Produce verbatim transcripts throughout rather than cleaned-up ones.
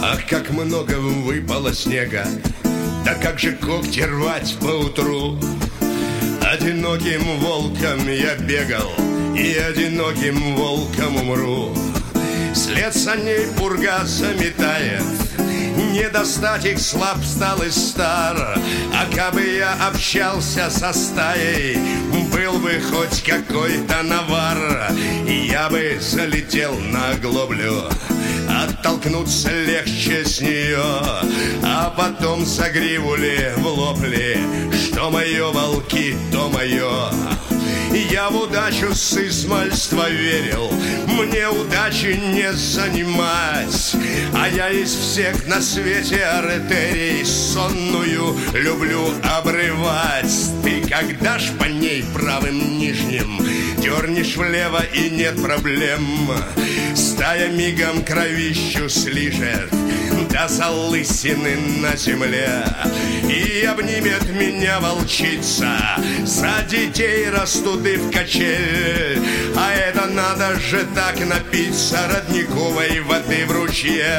Ах, как много выпало снега, да как же когти рвать поутру. Одиноким волком я бегал, и одиноким волком умру. След саней пурга заметает, не достать их, слаб стал и стар. А кабы я общался со стаей, был бы хоть какой-то навар, и я бы залетел на оглоблю. Оттолкнуться легче с нее, а потом согривули в лопли. Что мое, волки, то мое. Я в удачу с измальства верил, мне удачи не занимать. А я из всех на свете артерий сонную люблю обрывать. Ты когда ж по ней правым нижним дернешь влево, и нет проблем. Стая мигом кровищу слижет до залысины на земле, и обнимет меня волчица. За детей растуды в качель. А это надо же так напиться родниковой воды в ручье.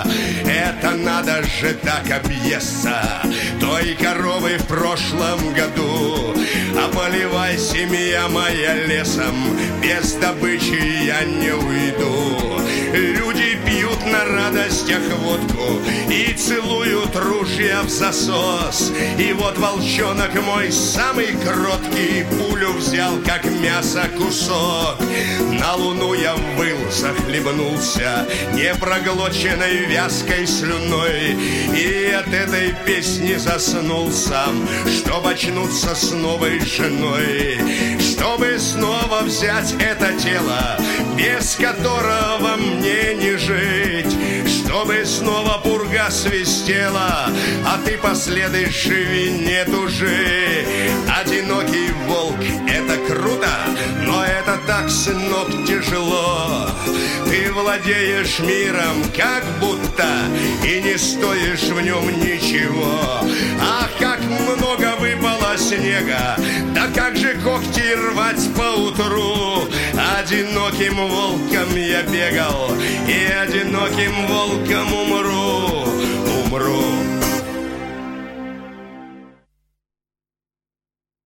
Это надо же так объесться той коровы в прошлом году. А поливай, семья моя, лесом, без добычи я не уйду. Люди пьют на радостях водку и целуют ружья в засос. И вот волчонок мой самый кроткий пулю взял, как мясо, кусок. На луну я выл, захлебнулся непроглоченной вязкой слюной, и от этой песни заснул сам, чтоб очнуться с новой женой. Чтобы снова взять это тело, без которого мне не жить. Чтобы снова пурга свистела, а ты последуешь, живи, не тужи. Одинокий волк — это круто, но это так, сынок, тяжело. Ты владеешь миром как будто и не стоишь в нем ничего. Ах, как много выпало снега, да как же когти рвать поутру. Одиноким волком я бегал, и одиноким волком умру, умру.